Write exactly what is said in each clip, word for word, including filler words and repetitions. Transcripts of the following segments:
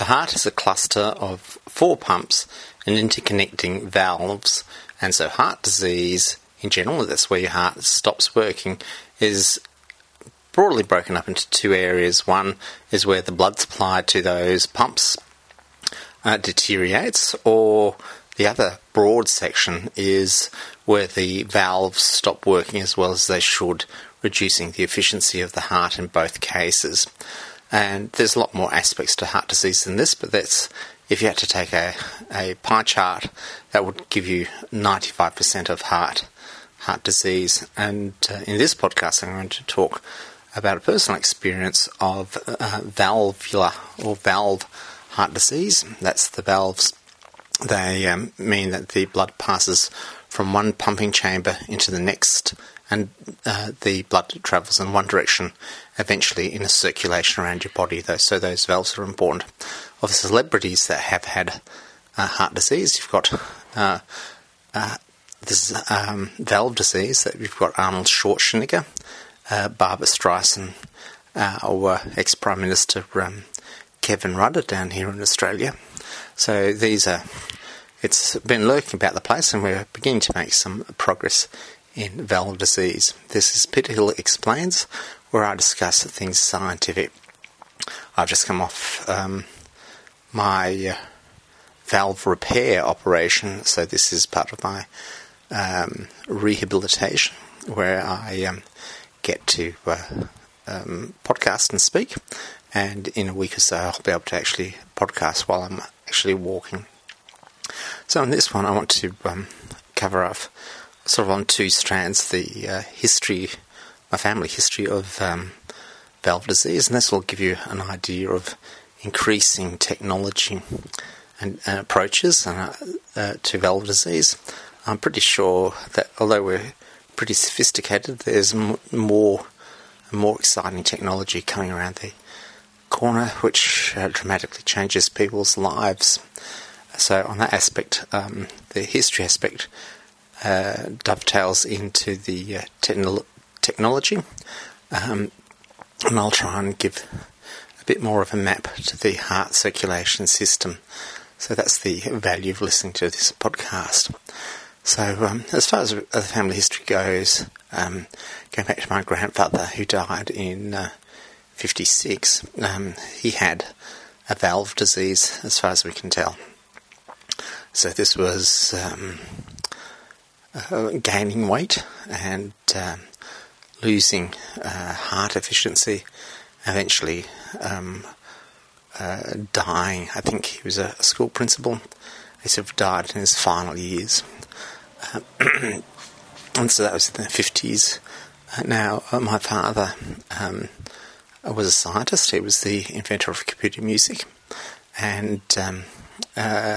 The heart is a cluster of four pumps and interconnecting valves, and so heart disease, in general, that's where your heart stops working, is broadly broken up into two areas. One is where the blood supply to those pumps uh, deteriorates, or the other broad section is where the valves stop working as well as they should, reducing the efficiency of the heart in both cases. And there's a lot more aspects to heart disease than this, but that's, if you had to take a, a pie chart, that would give you ninety-five percent of heart heart disease. And uh, in this podcast, I'm going to talk about a personal experience of uh, valvular or valve heart disease. That's the valves. They um, mean that the blood passes from one pumping chamber into the next, and uh, the blood travels in one direction, eventually in a circulation around your body. So those valves are important. Of the celebrities that have had uh, heart disease, you've got uh, uh, this um, valve disease. That you've got Arnold Schwarzenegger, uh, Barbra Streisand, uh, or ex-Prime Minister um, Kevin Rudd down here in Australia. So these are, it's been lurking about the place, and we're beginning to make some progress in valve disease. This is Peter Hill Explains, where I discuss things scientific. I've just come off um, my uh, valve repair operation, so this is part of my um, rehabilitation, where I um, get to uh, um, podcast and speak, and in a week or so I'll be able to actually podcast while I'm actually walking. So in this one I want to um, cover off sort of on two strands, the uh, history, my family history of um, valve disease, and this will give you an idea of increasing technology and, and approaches uh, uh, to valve disease. I'm pretty sure that although we're pretty sophisticated, there's m- more more exciting technology coming around the corner, which uh, dramatically changes people's lives. So on that aspect, um, the history aspect uh, dovetails into the uh, techno- technology, um, and I'll try and give a bit more of a map to the heart circulation system. So that's the value of listening to this podcast. So um, as far as the family history goes, um, going back to my grandfather, who died in uh, fifty-six, um, he had a valve disease, as far as we can tell. So this was um, uh, gaining weight and uh, losing uh, heart efficiency, eventually um, uh, dying. I think he was a school principal. He sort of died in his final years. Uh, and so that was in the fifties. Uh, now, uh, my father um, was a scientist. He was the inventor of computer music, and um, uh,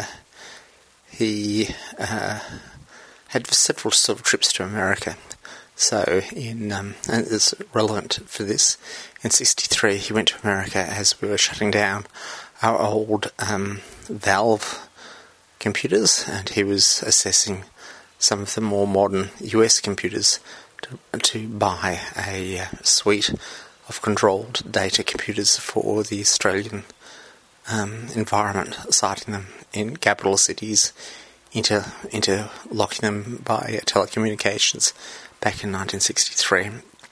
he uh, had several sort of trips to America. So, in um, and it's relevant for this, in sixty-three he went to America as we were shutting down our old um, valve computers, and he was assessing some of the more modern U S computers to, to buy a uh, suite of controlled data computers for the Australian um, environment, siting them in capital cities, inter interlocking them by uh, telecommunications back in nineteen sixty-three.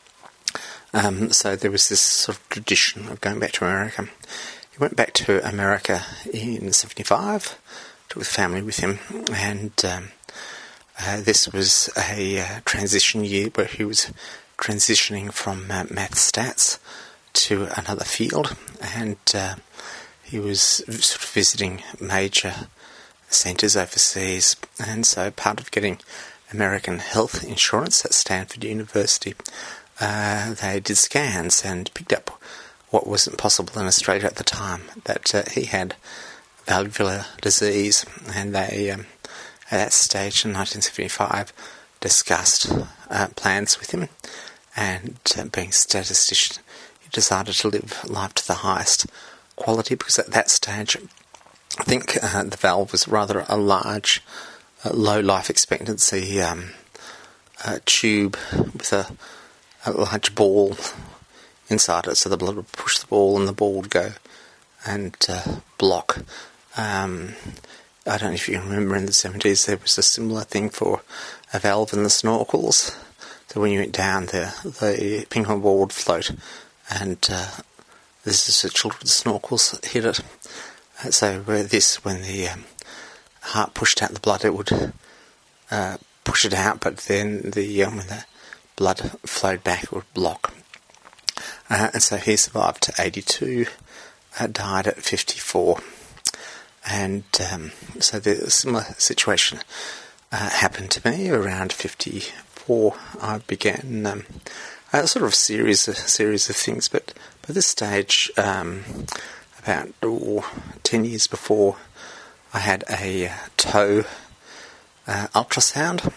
Um, so there was this sort of tradition of going back to America. He went back to America in seventy-five, took the family with him, and um, Uh, this was a uh, transition year where he was transitioning from uh, math stats to another field, and uh, he was sort of visiting major centres overseas. And so part of getting American health insurance at Stanford University, uh, they did scans and picked up what wasn't possible in Australia at the time, that uh, he had valvular disease, and they um, at that stage in nineteen seventy-five discussed uh, plans with him, and uh, being a statistician, he decided to live life to the highest quality, because at that stage I think uh, the valve was rather a large, uh, low life expectancy um, uh, tube with a, a large ball inside it, so the blood would push the ball and the ball would go and uh, block. Um, I don't know if you can remember in the seventies there was a similar thing for a valve in the snorkels. So when you went down there, the ping pong ball would float, and uh, this is the children's snorkels hit it. Uh, so where this, when the um, heart pushed out the blood, it would uh, push it out, but then the um, when the blood flowed back, it would block. Uh, and so he survived to eighty-two, uh, died at fifty-four. And um, so the similar situation uh, happened to me around fifty-four. I began um, a sort of series of series of things, but by this stage, um, about oh, ten years before, I had a toe uh, ultrasound,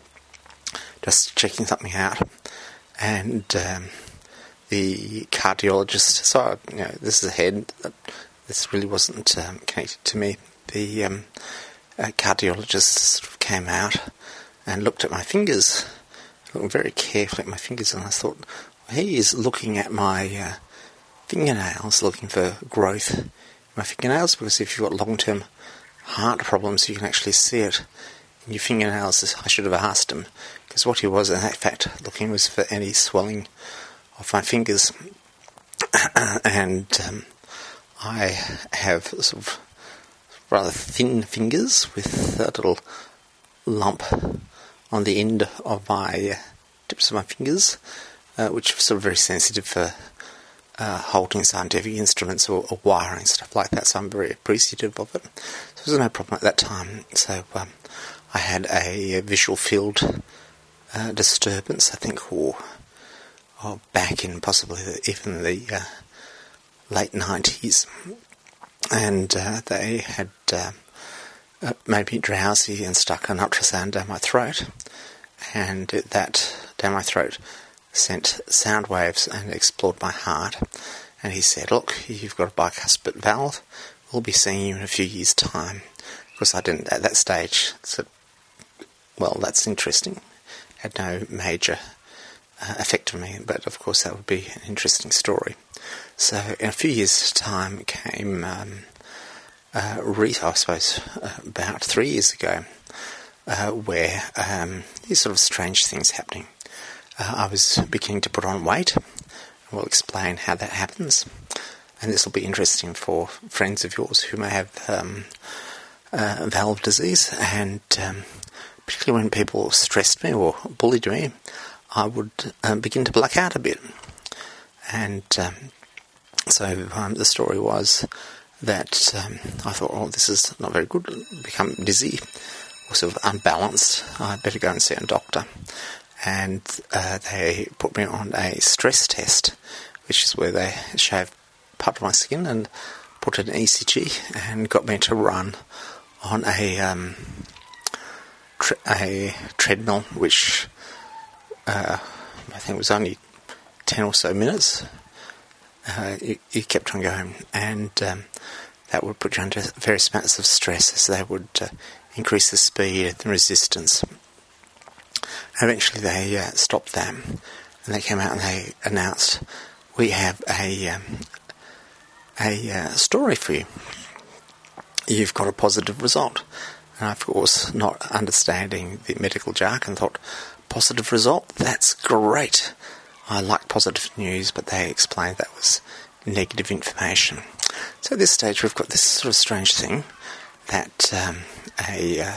just checking something out, and um, the cardiologist. So you know, this is a head. This really wasn't um, connected to me. The um, uh, cardiologist sort of came out and looked at my fingers, looked very carefully at my fingers, and I thought, well, he is looking at my uh, fingernails, looking for growth in my fingernails, because if you've got long-term heart problems, you can actually see it in your fingernails. I should have asked him, because what he was, in fact, looking was for any swelling of my fingers. and um, I have sort of rather thin fingers with a little lump on the end of my uh, tips of my fingers, uh, which are sort of very sensitive for uh, holding scientific instruments or, or wiring, stuff like that, so I'm very appreciative of it. So there was no problem at that time. So um, I had a visual field uh, disturbance, I think, or, or back in possibly the, even the uh, late nineties, and uh, they had uh, uh, made me drowsy and stuck an ultrasound down my throat, and that down my throat sent sound waves and explored my heart. And he said, look, you've got a bicuspid valve, we'll be seeing you in a few years' time. Of course, I didn't at that stage said, well, that's interesting. Had no major uh, effect on me, but of course that would be an interesting story. So in a few years' time came, um, uh, re- I suppose, uh, about three years ago, uh, where um, these sort of strange things happening. Uh, I was beginning to put on weight. We'll explain how that happens. And this will be interesting for friends of yours who may have um, uh, valve disease. And um, particularly when people stressed me or bullied me, I would uh, begin to black out a bit. And um, so um, the story was that um, I thought, oh, this is not very good. Become dizzy or sort of unbalanced. I'd better go and see a doctor. And uh, they put me on a stress test, which is where they shave part of my skin and put an E C G and got me to run on a um, tre- a treadmill, which uh, I think was only ten or so minutes. Uh, you, you kept on going, and um, that would put you under various amounts of stress as they would uh, increase the speed and resistance. Eventually they uh, stopped that, and they came out and they announced, we have a um, a uh, story for you. You've got a positive result. And of course, not understanding the medical jargon, thought, positive result? That's great. I like positive news, but they explained that was negative information. So at this stage we've got this sort of strange thing that um, a, uh,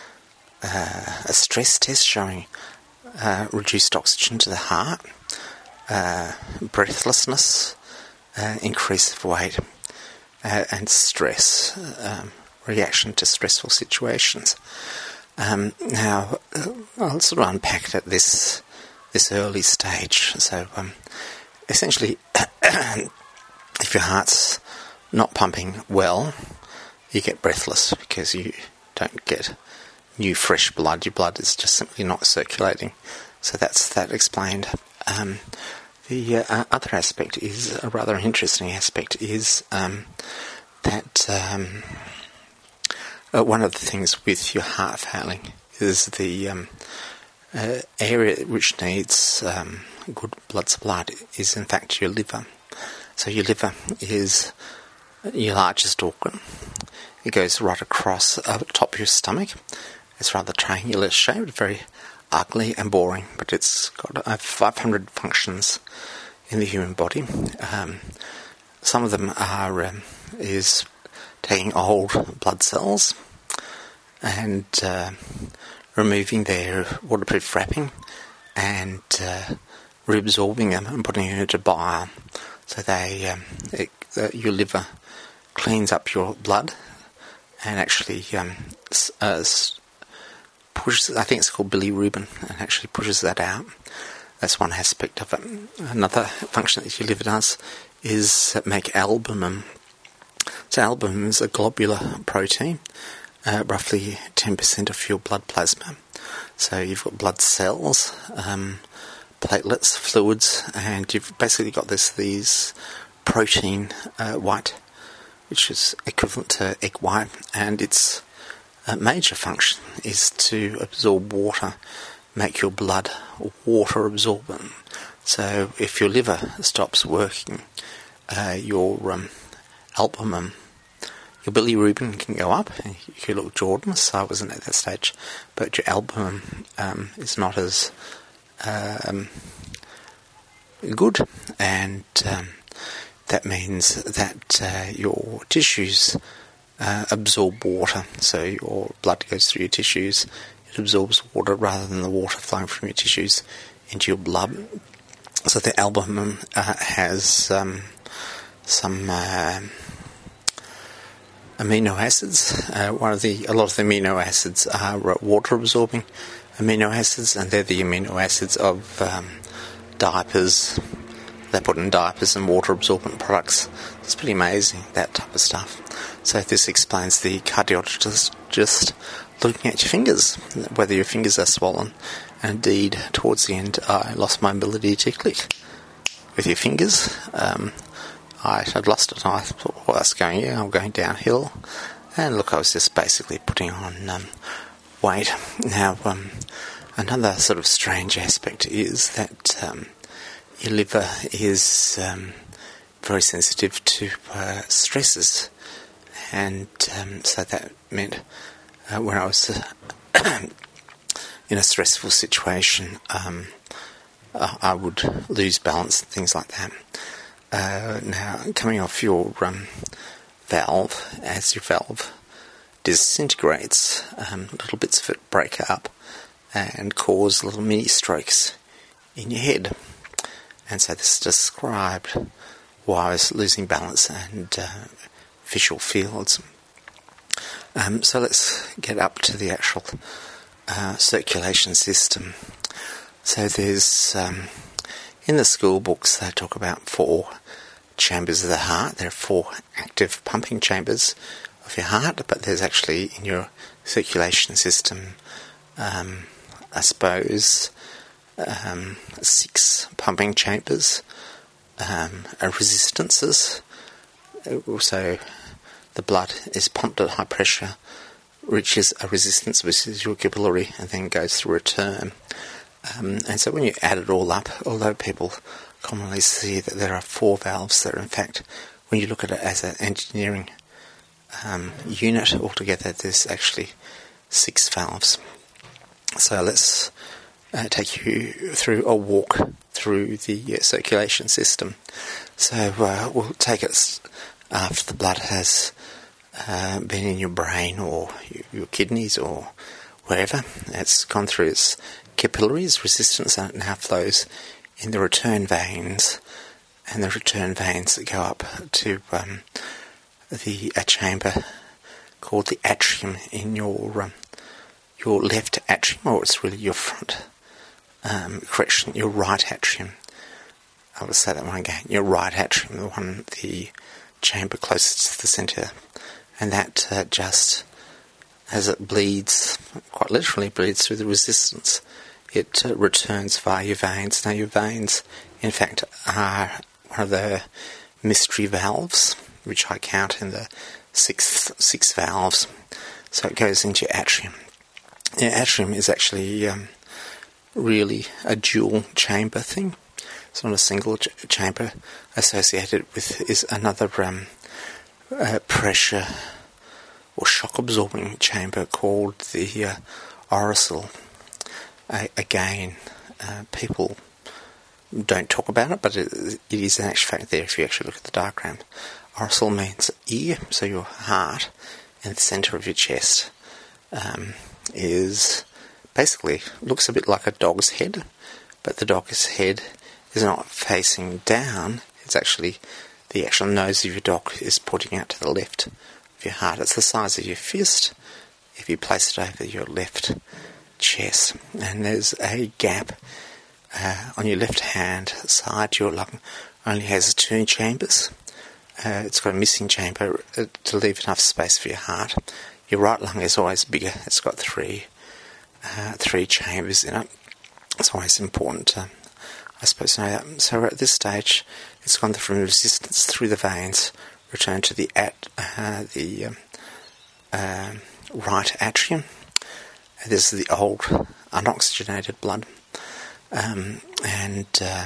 uh, a stress test showing uh, reduced oxygen to the heart, uh, breathlessness, uh, increase of weight, uh, and stress, um, reaction to stressful situations. Um, now, I'll sort of unpack it at this this early stage. So, um, essentially, if your heart's not pumping well, you get breathless because you don't get new fresh blood. Your blood is just simply not circulating. So that's that explained. Um, the uh, other aspect is a rather interesting aspect is um, that um, uh, one of the things with your heart failing is the um, uh, area which needs um, good blood supply is in fact your liver. So your liver is your largest organ. It goes right across uh, the top of your stomach. It's rather triangular shaped, very ugly and boring, but it's got uh, five hundred functions in the human body. Um, some of them are um, is taking old blood cells and uh, removing their waterproof wrapping and uh, reabsorbing them and putting it into bile. So they, um, it, uh, your liver cleans up your blood and actually um, uh, pushes, I think it's called bilirubin, and actually pushes that out. That's one aspect of it. Another function that your liver does is make albumin. So albumin is a globular protein, uh, roughly ten percent of your blood plasma. So you've got blood cells, um, platelets, fluids, and you've basically got this these protein uh, white, which is equivalent to egg white, and its uh, major function is to absorb water, make your blood water absorbent. So if your liver stops working, uh, your um, albumin, your bilirubin can go up. You look Jordan, so I wasn't at that stage, but your albumin um, is not as um, good, and um, that means that uh, your tissues uh, absorb water. So your blood goes through your tissues, it absorbs water rather than the water flowing from your tissues into your blood. So the albumin uh, has um, some uh, amino acids. Uh, one of the a lot of the amino acids are water absorbing amino acids, and they're the amino acids of um, diapers. They put in diapers and water absorbent products. It's pretty amazing, that type of stuff. So this explains the cardiologist just looking at your fingers, whether your fingers are swollen. And indeed, towards the end, I lost my ability to click with your fingers. Um, I had lost it, and I thought, well, that's going, yeah, I'm going downhill. And look, I was just basically putting on um, weight. Now, um, another sort of strange aspect is that um, your liver is um, very sensitive to uh, stresses. And um, so that meant uh, when I was uh, in a stressful situation, um, I would lose balance and things like that. Uh, now, coming off your um, valve, as your valve disintegrates, um, little bits of it break up and cause little mini strokes in your head. And so this described why I was losing balance and uh, visual fields. Um, so let's get up to the actual uh, circulation system. So there's, um, in the school books, they talk about four chambers of the heart. There are four active pumping chambers of your heart, but there's actually in your circulation system, um, I suppose, um, six pumping chambers, um, are resistances. Also, the blood is pumped at high pressure, reaches a resistance, which is your capillary, and then goes through a return. Um, and so when you add it all up, although people commonly see that there are four valves, there are in fact, when you look at it as an engineering um, unit altogether, there's actually six valves. So let's uh, take you through a walk through the uh, circulation system. So uh, we'll take it after the blood has uh, been in your brain or your kidneys or wherever. It's gone through its capillaries, resistance, and it now flows in the return veins, and the return veins that go up to um, the a chamber called the atrium in your um, your left atrium, or it's really your front um, correction, your right atrium. I will say that one again. Your right atrium, the one, the chamber closest to the centre, and that uh, just as it bleeds, quite literally bleeds through the resistance, it uh, returns via your veins. Now your veins, in fact, are one of the mystery valves, which I count in the sixth six valves. So it goes into your atrium. Your atrium is actually um, really a dual chamber thing. It's not a single ch- chamber. Associated with is another um, uh, pressure or shock absorbing chamber called the uh, Auricel. Uh, again, uh, people don't talk about it, but it, it is an actual fact there if you actually look at the diagram. Auricel means ear, so your heart in the centre of your chest um, is basically looks a bit like a dog's head, but the dog's head is not facing down. It's actually the actual nose of your dog is pointing out to the left of your heart. It's the size of your fist if you place it over your left chest, and there's a gap uh, on your left hand side. Your lung only has two chambers. Uh, it's got a missing chamber to leave enough space for your heart. Your right lung is always bigger. It's got three uh, three chambers in it. It's always important to, I suppose, to know that. So at this stage, it's gone from resistance through the veins, returned to the at uh, the um, uh, right atrium. And this is the old unoxygenated blood, um, and uh,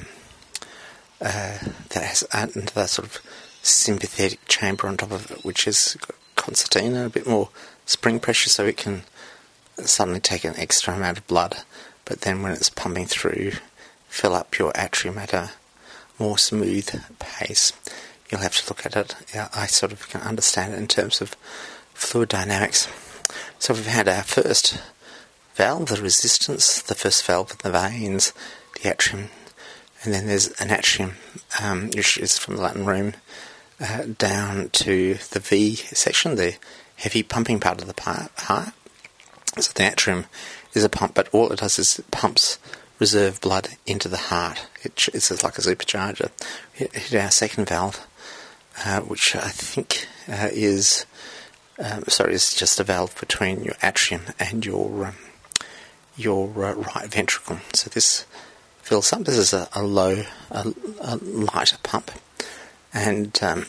uh, that has another sort of sympathetic chamber on top of it, which is concertina, a bit more spring pressure, so it can suddenly take an extra amount of blood, but then when it's pumping through, fill up your atrium at a more smooth pace. You'll have to look at it. I sort of can understand it in terms of fluid dynamics. So we've had our first valve, the resistance, the first valve in the veins, the atrium, and then there's an atrium, um, which is from the Latin room, Uh, down to the V section, the heavy pumping part of the heart. So the atrium is a pump, but all it does is it pumps reserve blood into the heart. It, it's like a supercharger. Hit, hit our second valve, uh, which I think uh, is, um, sorry, is just a valve between your atrium and your um, your uh, right ventricle. So this fills up. This is a, a low, a, a lighter pump. And um,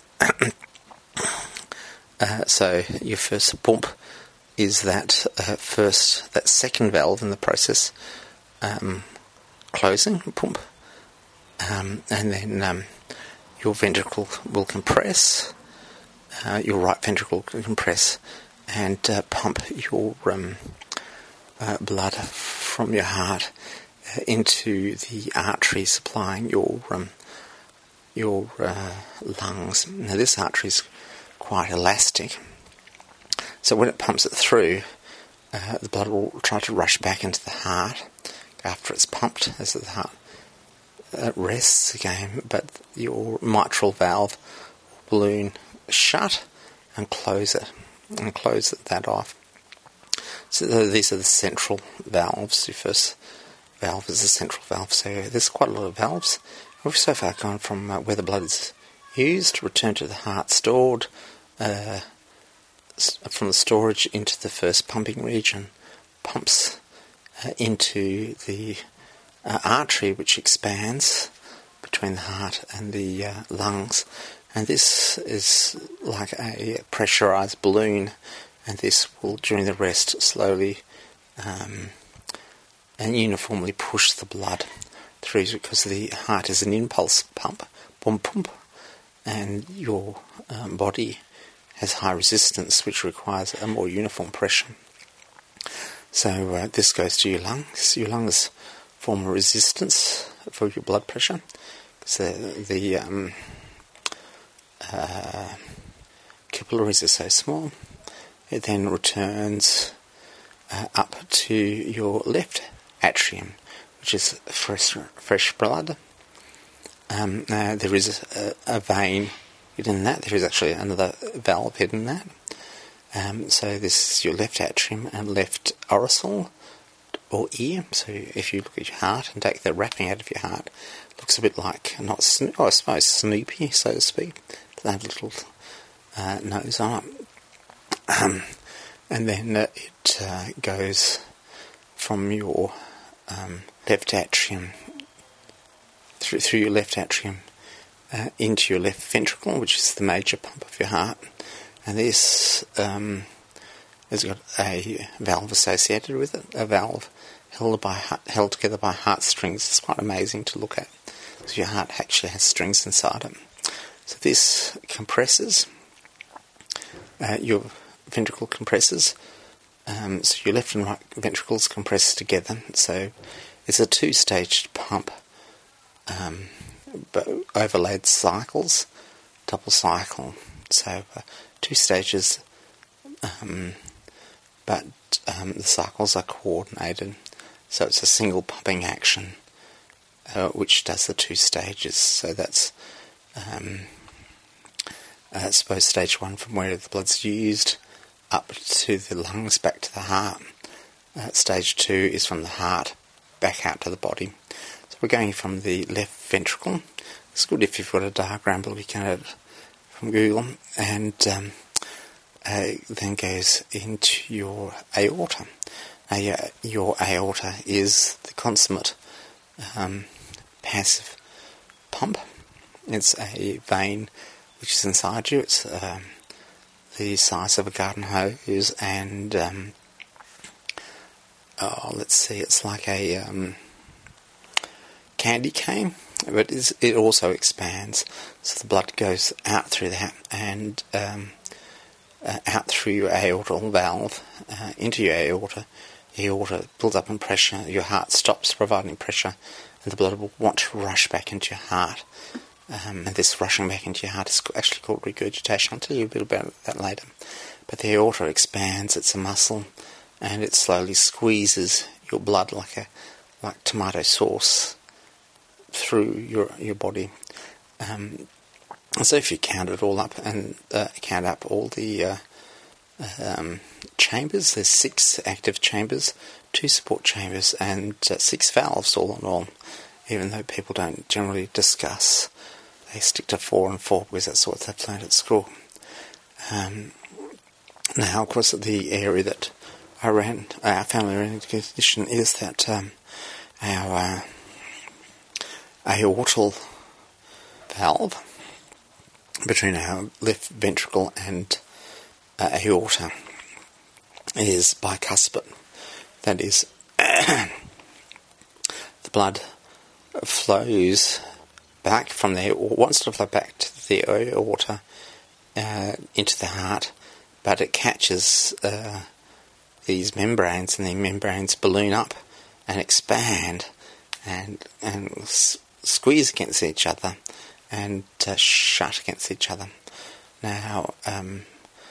uh, so your first pump is that uh, first, that second valve in the process, um, closing pump, um, and then um, your ventricle will compress, uh, your right ventricle will compress, and uh, pump your um, uh, blood from your heart uh, into the artery supplying your um, your uh, lungs. Now this artery is quite elastic, so when it pumps it through, uh, the blood will try to rush back into the heart after it's pumped as the heart uh, rests again, but your mitral valve will balloon shut and close it, and close that off. So these are the central valves. Your first valve is the central valve, so there's quite a lot of valves. We've so far gone from uh, where the blood is used, returned to the heart, stored, uh, from the storage into the first pumping region, pumps uh, into the uh, artery, which expands between the heart and the uh, lungs. And this is like a pressurized balloon, and this will, during the rest, slowly um, and uniformly push the blood through, because the heart is an impulse pump, boom, pump, and your um, body has high resistance, which requires a more uniform pressure. So uh, this goes to your lungs. Your lungs form a resistance for your blood pressure, because the, the um, uh, capillaries are so small. It then returns uh, up to your left atrium, which is fresh, fresh blood. Um, uh, there is a, a vein hidden in that. There is actually another valve hidden in that. Um, so this is your left atrium and left auricel, or ear. So if you look at your heart and take the wrapping out of your heart, it looks a bit like, not Sno- oh, I suppose Snoopy, so to speak. They have a little uh, nose on it. Um, and then uh, it uh, goes from your um, left atrium, through, through your left atrium, uh, into your left ventricle, which is the major pump of your heart. And this um, has got a valve associated with it, a valve held by held together by heartstrings. It's quite amazing to look at. So your heart actually has strings inside it. So this compresses, uh, your ventricle compresses. Um, so your left and right ventricles compress together. So it's a two-staged pump, um, but overlaid cycles, double cycle. So uh, two stages, um, but um, the cycles are coordinated. So it's a single pumping action, uh, which does the two stages. So that's um, uh, I suppose stage one, from where the blood's used up to the lungs, back to the heart. Uh, stage two is from the heart back out to the body. So we're going from the left ventricle. It's good if you've got a diagram, but we can get it from Google, and um, uh, then goes into your aorta. Now your, your aorta is the consummate um, passive pump. It's a vein which is inside you. It's um, the size of a garden hose, and um, oh, let's see, it's like a um, candy cane, but it's, it also expands. So the blood goes out through that and um, uh, out through your aortal valve uh, into your aorta. The aorta builds up in pressure. Your heart stops providing pressure, and the blood will want to rush back into your heart. Um, and this rushing back into your heart is actually called regurgitation. I'll tell you a bit about that later. But the aorta expands. It's a muscle, and it slowly squeezes your blood like a like tomato sauce through your your body. Um, and so if you count it all up and uh, count up all the uh, um, chambers, there's six active chambers, two support chambers, and uh, six valves all in all. Even though people don't generally discuss, they stick to four and four because that's what they've learned at school. Um, now, of course, the area that I ran, our family ran into condition is that um, our uh, aortal valve between our left ventricle and uh, aorta is bicuspid. That is, the blood flows back from there, or wants to flow back to the aorta uh, into the heart, but it catches uh, these membranes, and the membranes balloon up and expand and and s- squeeze against each other and uh, shut against each other. Now, um,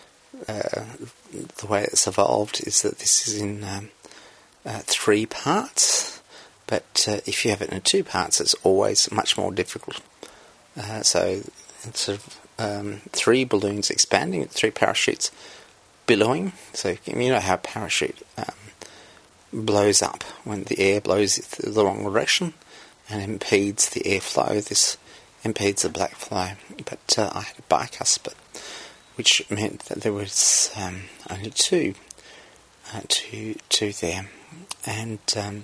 uh, the way it's evolved is that this is in um, uh, three parts. But uh, if you have it in two parts, it's always much more difficult. Uh, so it's sort of um, three balloons expanding, three parachutes billowing. So you know how a parachute um, blows up when the air blows it the wrong direction and impedes the airflow. This impedes the black flow. But uh, I had a bicuspid, which meant that there was um, only two, uh, two, two there, and um,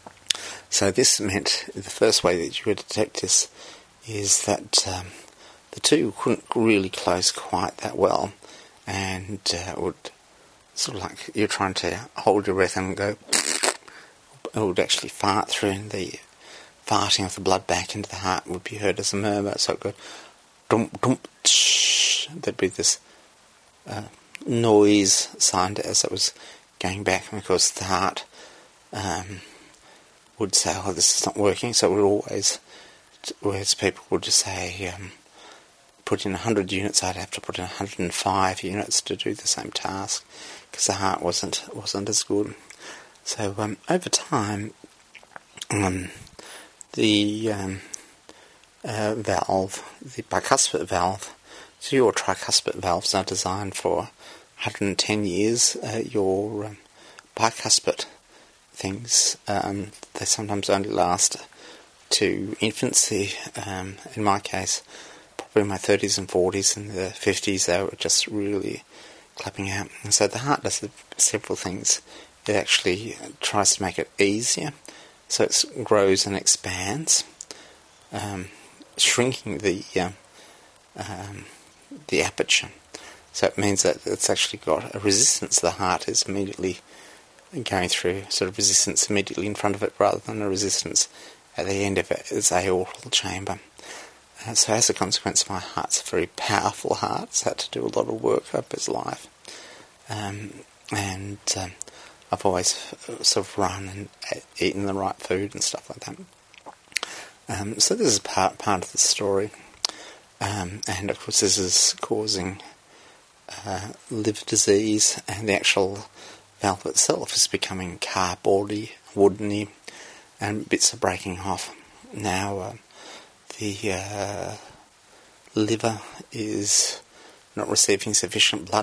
so this meant the first way that you would detect this is that um, the two couldn't really close quite that well, and uh, would sort of like you're trying to hold your breath and go, it would actually fart through, and the farting of the blood back into the heart would be heard as a murmur. So it would go dump, dump, tsh. There'd be this uh, noise sound as it was going back, and of course the heart um, would say, oh, this is not working. So it would always, whereas people would just say, um, put in one hundred units, I'd have to put in one hundred five units to do the same task, because the heart wasn't wasn't as good. So um, over time, um, the um, uh, valve, the bicuspid valve, so your tricuspid valves are designed for one hundred ten years. Uh, your um, bicuspid things, um, they sometimes only last to infancy. Um, in my case, probably in my thirties and forties, and the fifties, they were just really clapping out. And so the heart does several things. It actually tries to make it easier, so it grows and expands, um, shrinking the um, um, the aperture. So it means that it's actually got a resistance. The heart is immediately going through sort of resistance immediately in front of it, rather than a resistance at the end of it. It's aortal chamber. Uh, so as a consequence, my heart's a very powerful heart. It's had to do a lot of work over its life. Um, and um, I've always sort of run and eaten the right food and stuff like that. Um, so this is part, part of the story. Um, and of course this is causing uh, liver disease, and the actual valve itself is becoming cardboardy, woodeny, and bits are breaking off. Now uh, the uh, liver is not receiving sufficient blood,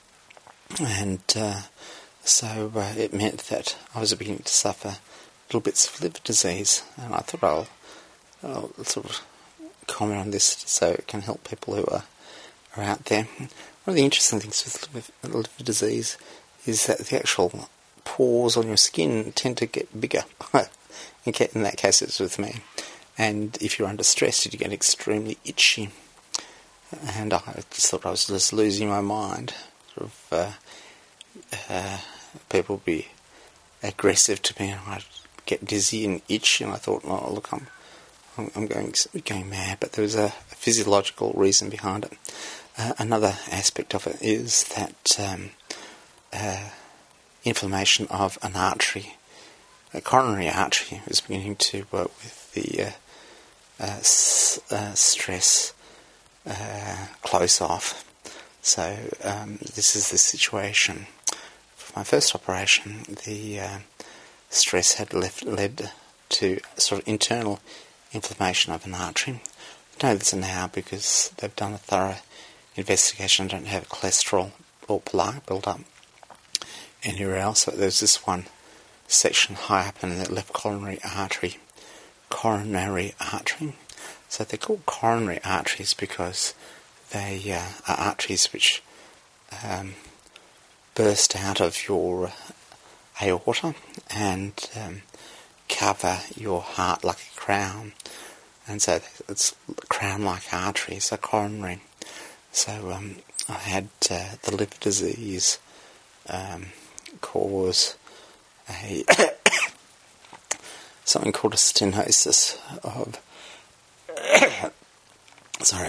and uh, so uh, it meant that I was beginning to suffer little bits of liver disease, and I thought I'll, I'll sort of comment on this so it can help people who are, are out there. One of the interesting things with liver, liver disease is that the actual pores on your skin tend to get bigger. In that case, it's with me. And if you're under stress, you get extremely itchy. And I just thought I was just losing my mind. Sort of, uh, uh, people would be aggressive to me, and I'd get dizzy and itch. And I thought, oh, look, I'm, I'm going going mad. But there was a physiological reason behind it. Uh, another aspect of it is that um, uh, inflammation of an artery, a coronary artery, was beginning to work with the uh, uh, s- uh, stress uh, close off. So um, this is the situation. For my first operation, the uh, stress had left, led to sort of internal inflammation of an artery. I know this now because they've done a thorough investigation. I don't have cholesterol or plaque built up anywhere else. So there's this one section high up in the left coronary artery. Coronary artery. So they're called coronary arteries because they uh, are arteries which um, burst out of your aorta and um, cover your heart like a crown. And so it's crown-like arteries, so coronary. So um, I had uh, the liver disease um, cause a something called a stenosis of sorry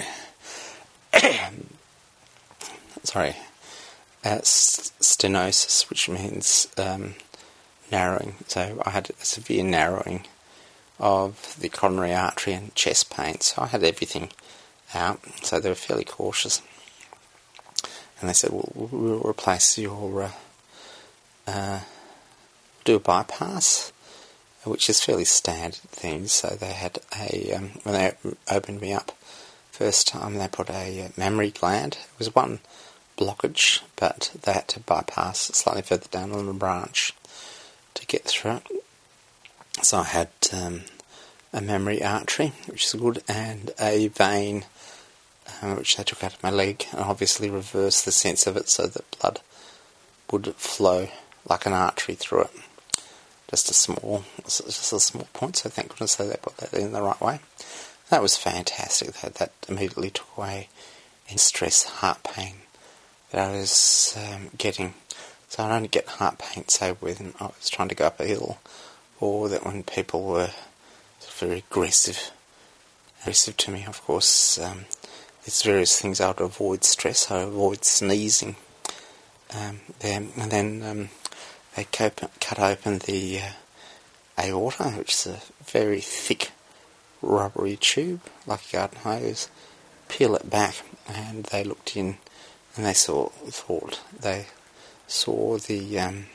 sorry uh, stenosis, which means um, narrowing. So I had a severe narrowing of the coronary artery and chest pain, so I had everything out, so they were fairly cautious. And they said, well, we'll replace your uh, uh, do a bypass, which is fairly standard things. So they had a um, when they opened me up first time, they put a mammary gland. It was one blockage, but they had to bypass slightly further down on the branch to get through it. So I had um, a mammary artery, which is good, and a vein, um, which they took out of my leg, and obviously reversed the sense of it so that blood would flow like an artery through it. Just a small, just a small point. So thank goodness they put that in the right way. That was fantastic. That that immediately took away any stress, heart pain that I was um, getting. So I'd only get heart pain, say, when I was trying to go up a hill, or that when people were very aggressive, aggressive to me. Of course, um, there's various things I would avoid stress. I avoid sneezing. Um, then, and then um, they cut open the uh, aorta, which is a very thick, rubbery tube, like a garden hose. Peel it back, and they looked in, and they saw, thought they saw the um,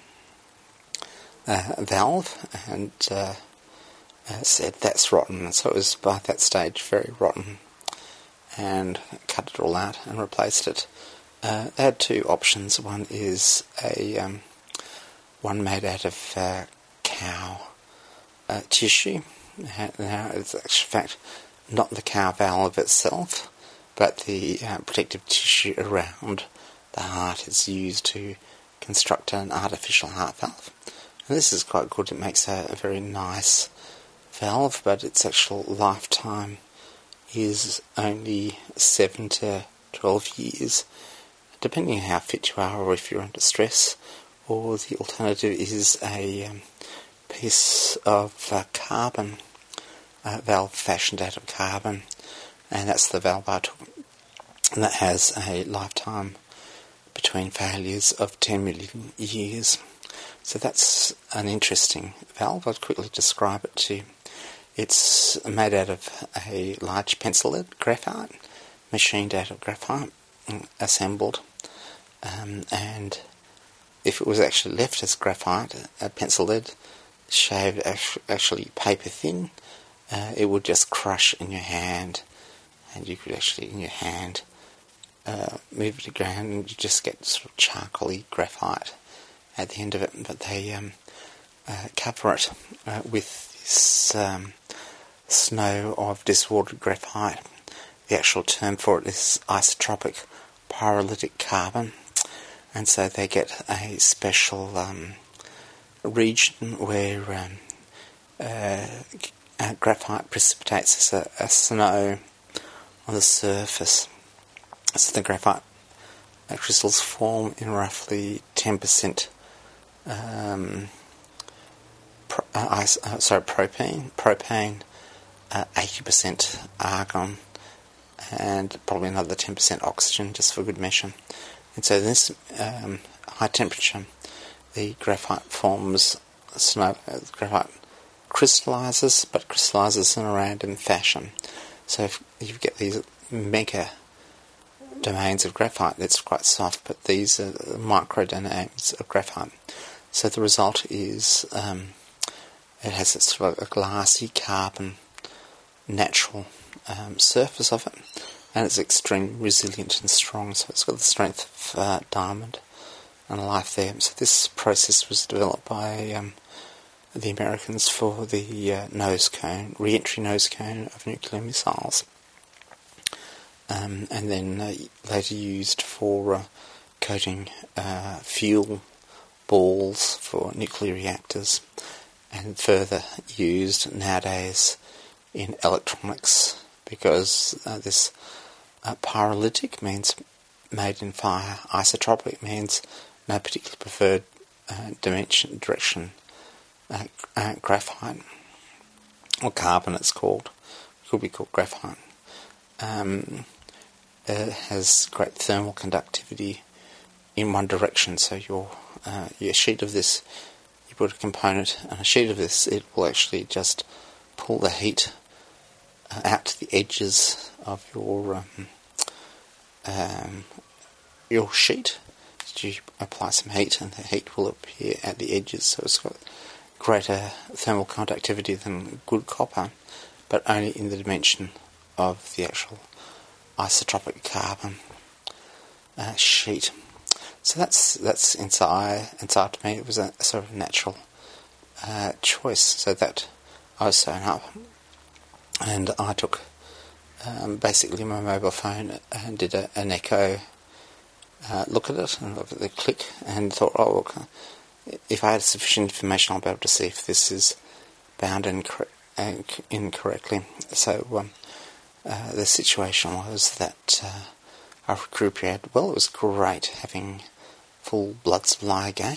uh, valve, and uh, uh, said that's rotten. And so it was by that stage very rotten, and cut it all out and replaced it. Uh, they had two options. One is a um, one made out of uh, cow uh, tissue. Now, it's in fact not the cow valve itself, but the uh, protective tissue around the heart is used to construct an artificial heart valve. And this is quite good. It makes a, a very nice valve, but its actual lifetime is only seven to twelve years, depending on how fit you are or if you're under stress. Or the alternative is a um, piece of uh, carbon, uh, valve fashioned out of carbon, and that's the valve I took. And that has a lifetime between failures of ten million years. So that's an interesting valve. I'll quickly describe it to you. It's made out of a large pencil lead, graphite, machined out of graphite, assembled, um, and if it was actually left as graphite, a pencil lead, shaved actually paper thin, uh, it would just crush in your hand, and you could actually, in your hand, uh, move it to ground, and you just get sort of charcoaly graphite at the end of it. But they um, uh, cover it uh, with this um, snow of disordered graphite. The actual term for it is isotropic pyrolytic carbon, and so they get a special um, region where um, uh, uh, graphite precipitates as a, a snow on the surface. So the graphite crystals form in roughly ten percent um, pro, uh, ice, uh, sorry, propane, propane, uh, eighty percent argon, and probably another ten percent oxygen, just for good measure. And so this um, high temperature, the graphite forms snow. Uh, graphite crystallizes, but crystallizes in a random fashion. So if you get these mega domains of graphite, it's quite soft, but these are micro domains of graphite. So the result is um, it has a sort of a glassy carbon natural um, surface of it, and it's extremely resilient and strong, so it's got the strength of uh, diamond and life there. So this process was developed by um, the Americans for the uh, nose cone, re-entry nose cone of nuclear missiles, um, and then uh, later used for uh, coating uh, fuel balls for nuclear reactors, and further used nowadays in electronics, because uh, this uh, pyrolytic means made in fire, isotropic means no particular preferred uh, dimension, direction, uh, uh, graphite, or carbon it's called, it could be called graphite, um, uh, has great thermal conductivity in one direction, so your, uh, your sheet of this, you put a component on a sheet of this, it will actually just pull the heat uh, out to the edges of your um, um, your sheet. So you apply some heat, and the heat will appear at the edges. So it's got greater thermal conductivity than good copper, but only in the dimension of the actual isotropic carbon uh, sheet. So that's that's inside inside to me. It was a, a sort of natural uh, choice. So that I was sewn up, and I took um, basically my mobile phone and did a, an echo uh, look at it and look at the click, and thought, oh, look, if I had sufficient information, I'll be able to see if this is bound incor- incorrectly. So um, uh, the situation was that uh, I recuperated. Well, it was great having full blood supply again,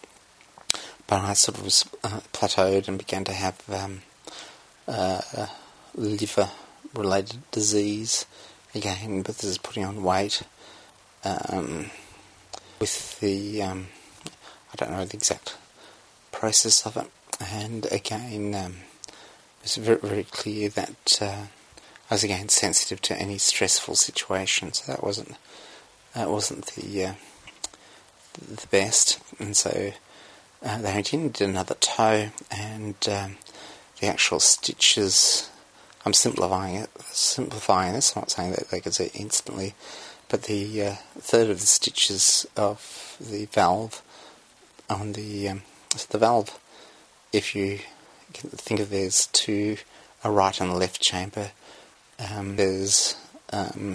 but I sort of was uh, plateaued and began to have um, uh, liver-related disease again, but this is putting on weight. Um, with the, um, I don't know the exact process of it, and again, um, it was very, very clear that uh, I was again sensitive to any stressful situation, so that wasn't that wasn't the uh, the best, and so uh, they went in, did another toe, and um, the actual stitches. I'm simplifying it, simplifying this. I'm not saying that they could see it instantly, but the uh, third of the stitches of the valve on the um, so the valve, if you can think of there's two, a right and a left chamber. Um, there's um,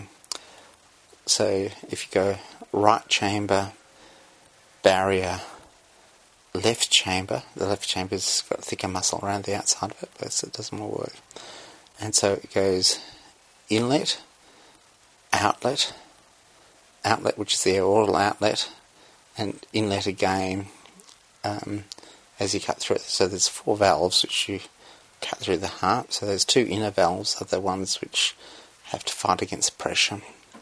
so if you go right chamber, barrier, left chamber, the left chamber's got thicker muscle around the outside of it, but it doesn't all work. And so it goes inlet, outlet, outlet which is the aortal outlet, and inlet again um, as you cut through it. So there's four valves which you cut through the heart. So there's two inner valves are the ones which have to fight against pressure.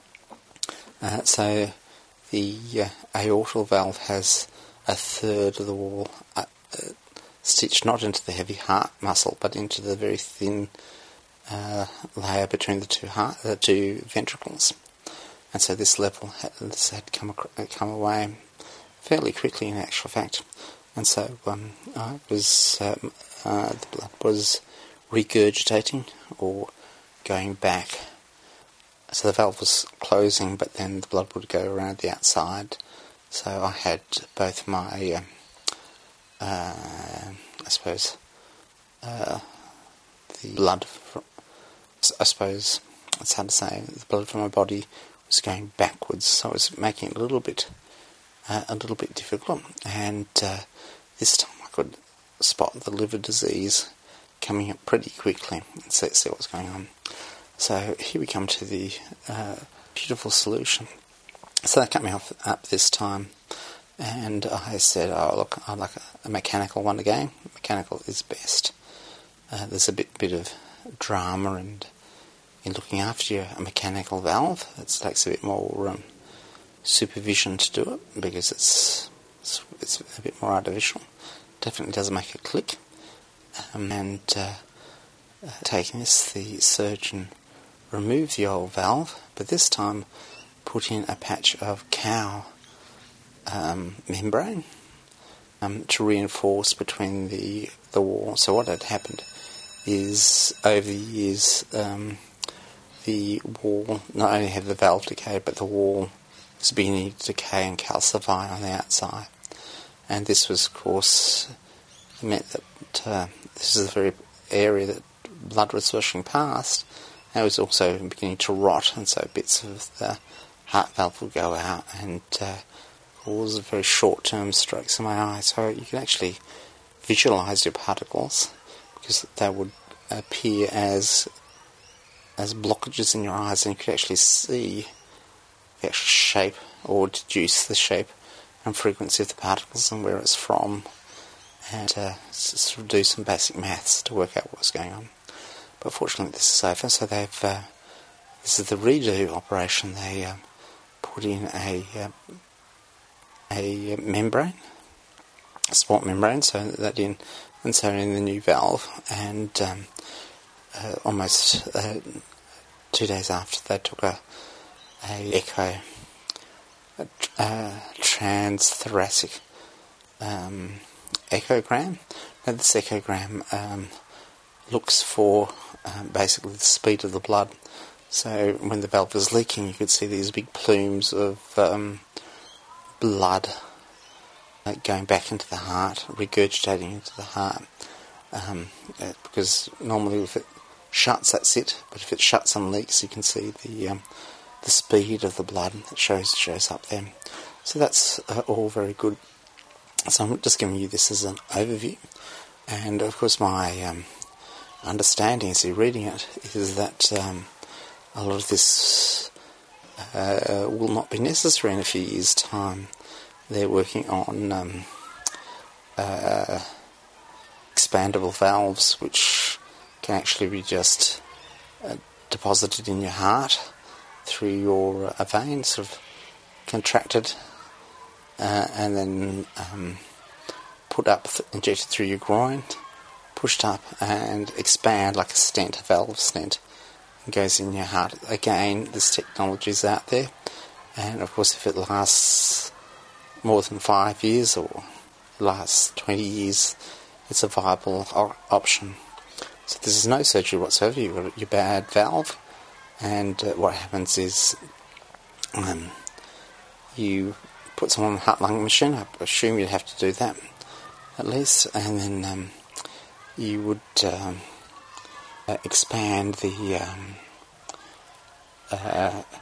Uh, so the uh, aortal valve has a third of the wall uh, uh, stitched not into the heavy heart muscle but into the very thin uh, layer between the two heart, the two ventricles. And so this level had, this had come ac- come away fairly quickly, in actual fact. And so um, I was um, uh, the blood was regurgitating or going back. So the valve was closing, but then the blood would go around the outside. So I had both my, um, uh, I suppose, uh, the blood, from, I suppose, it's hard to say, the blood from my body was going backwards, so it was making it a little bit, uh, a little bit difficult. And uh, this time I could spot the liver disease coming up pretty quickly and see, see what was going on. So here we come to the uh, beautiful solution. So they cut me off up this time, and I said, oh look, I'd like a, a mechanical one again. Mechanical is best. Uh, there's a bit bit of drama and in looking after your, a mechanical valve. It takes a bit more um, supervision to do it, because it's, it's it's a bit more artificial. Definitely does make a click. Um, and uh, uh, taking this, the surgeon removed the old valve, but this time put in a patch of cow um, membrane um, to reinforce between the the wall. So what had happened is, over the years, um, the wall not only had the valve decay, but the wall was beginning to decay and calcify on the outside. And this was, of course, meant that uh, this is the very area that blood was rushing past. And it was also beginning to rot, and so bits of the heart valve would go out and uh, cause very short-term strokes in my eye. So you can actually visualise your particles, because they would appear as as blockages in your eyes, and you could actually see the actual shape, or deduce the shape and frequency of the particles and where it's from, and uh, sort of do some basic maths to work out what was going on. But fortunately this is over, so they've, uh, this is the redo operation. They uh, put in a uh, a membrane, a support membrane, so that in, and so in the new valve, and um, uh, almost uh, two days after they took a, a echo, a, a transthoracic um, echogram. Now this echogram um, looks for um, basically the speed of the blood. So when the valve was leaking, you could see these big plumes of um, blood uh, going back into the heart, regurgitating into the heart. Um, uh, because normally if it shuts, that's it. But if it shuts and leaks, you can see the um, the speed of the blood that shows shows up there. So that's uh, all very good. So I'm just giving you this as an overview. And of course my um, understanding as you're reading it is that um, a lot of this uh, will not be necessary in a few years' time. They're working on um, uh, expandable valves, which can actually be just uh, deposited in your heart through your uh, vein, sort of contracted, uh, and then um, put up, th- injected through your groin, pushed up and expand like a stent, a valve stent, and goes in your heart. Again, this technology is out there, and of course if it lasts more than five years or lasts twenty years, it's a viable o- option. So this is no surgery whatsoever. You've got your bad valve, and uh, what happens is um, you put someone on a heart-lung machine. I assume you'd have to do that at least, and then um, you would um, uh, expand the um, uh,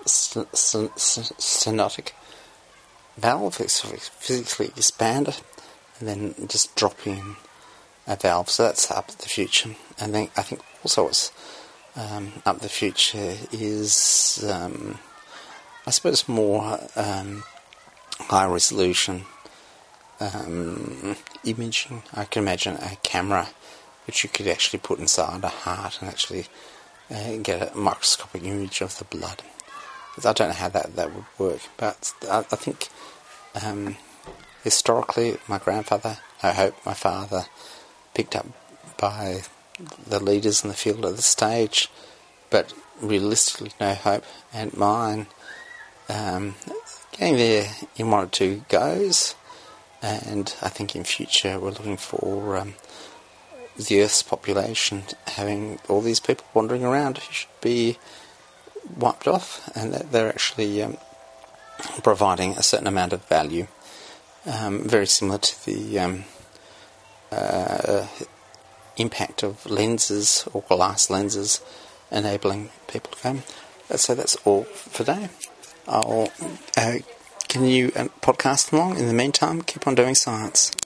stenotic valve, physically expand it, and then just drop in a valve. So that's up the future. And then I think also what's um, up the future is, um, I suppose, more um, high resolution um, imaging. I can imagine a camera which you could actually put inside a heart and actually uh, get a microscopic image of the blood. I don't know how that, that would work, but I, I think um, historically my grandfather, I hope my father, picked up by the leaders in the field at the stage, but realistically no hope. And mine, um, getting there in one or two goes, and I think in future we're looking for um, the Earth's population having all these people wandering around who should be wiped off, and that they're actually um, providing a certain amount of value, um, very similar to the um, uh, impact of lenses or glass lenses enabling people to come. So that's all for today. I'll uh, continue uh, podcast along. In the meantime, keep on doing science.